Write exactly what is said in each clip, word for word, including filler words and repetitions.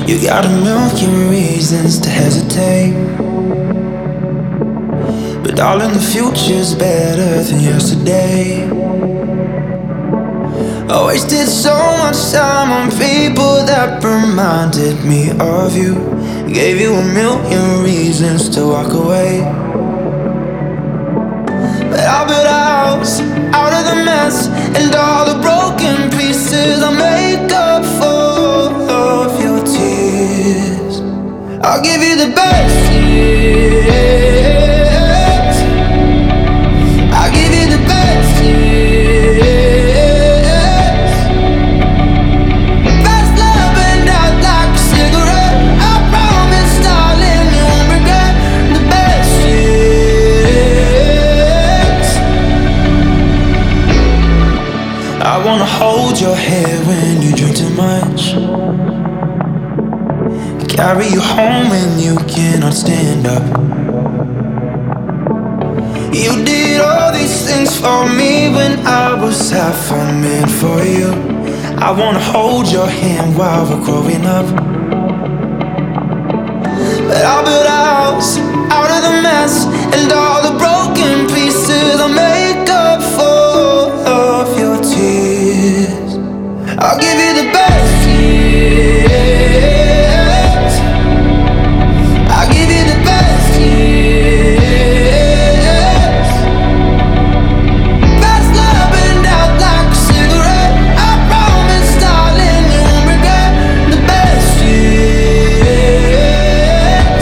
You got a million reasons to hesitate, but darling, the future's better than yesterday. I wasted so much time on people that reminded me of you. Gave you a million reasons to walk away, but I built a house out of the mess, and all the broken pieces I make up for of your tears. I'll give you the best years. I'll give you the best years. Fast love burned out like a cigarette. I promise, darling, you won't regret the best years. I wanna hold your hair when you drink too much, carry you home when you cannot stand up. You did all these things for me when I was half a man for you. I wanna hold your hand while we're growing up, but I built a house out of the mess, and all the broken pieces I make up for of your tears. I'll give you the best years. I'll give you the best years. Fast love burned out like a cigarette. I promise, darling, you won't regret the best years.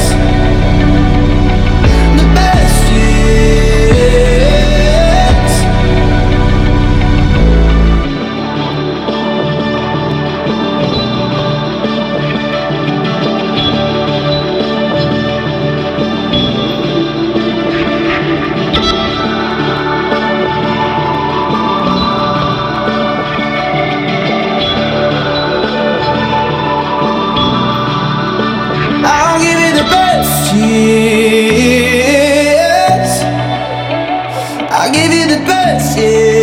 The best years. I'll give you the best years. I'll give you the best years.